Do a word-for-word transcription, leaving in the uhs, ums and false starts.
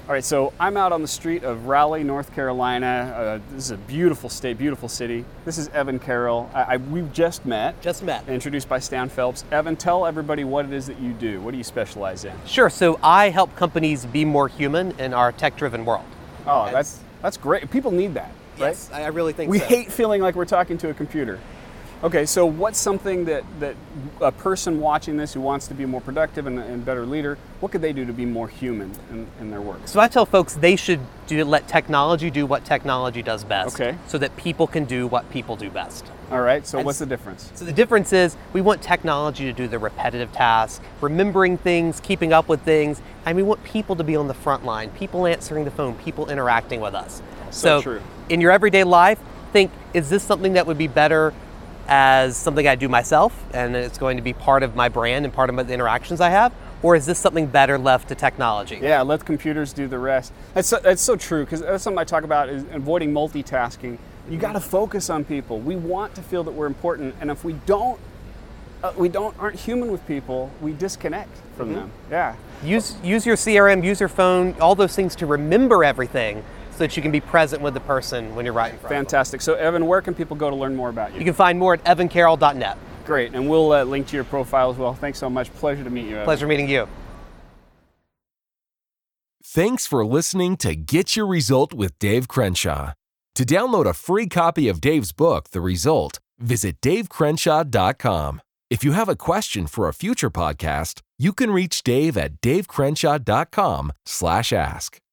All right, so I'm out on the street of Raleigh, North Carolina. Uh, this is a beautiful state, beautiful city. This is Evan Carroll. I, I, we've just met. Just met. Introduced by Stan Phelps. Evan, tell everybody what it is that you do. What do you specialize in? Sure, so I help companies be more human in our tech-driven world. Oh, that's that's great. People need that, right? Yes, I really think we so. hate feeling like we're talking to a computer. Okay, so what's something that, that a person watching this who wants to be more productive and a better leader, what could they do to be more human in, in their work? So I tell folks they should do let technology do what technology does best. Okay. So that people can do what people do best. All right, so And what's the difference? So the difference is we want technology to do the repetitive task, remembering things, keeping up with things, and we want people to be on the front line, people answering the phone, people interacting with us. So So, true. in your everyday life, think, is this something that would be better as something I do myself and it's going to be part of my brand and part of the interactions I have? Or is this something better left to technology? Yeah, let computers do the rest. That's so, that's so true, because that's something I talk about is avoiding multitasking. You got to focus on people. We want to feel that we're important, and if we don't, uh, we don't aren't human with people, we disconnect from Mm-hmm. them. Yeah. Use, use your C R M, use your phone, all those things to remember everything so that you can be present with the person when you're right in front Fantastic. So, Evan, where can people go to learn more about of you? them. You can find more at evan carroll dot net. Great, and we'll uh, link to your profile as well. Thanks so much. Pleasure to meet you, Evan. Pleasure meeting you. Thanks for listening to Get Your Result with Dave Crenshaw. To download a free copy of Dave's book, The Result, visit dave crenshaw dot com. If you have a question for a future podcast, you can reach Dave at dave crenshaw dot com slash ask.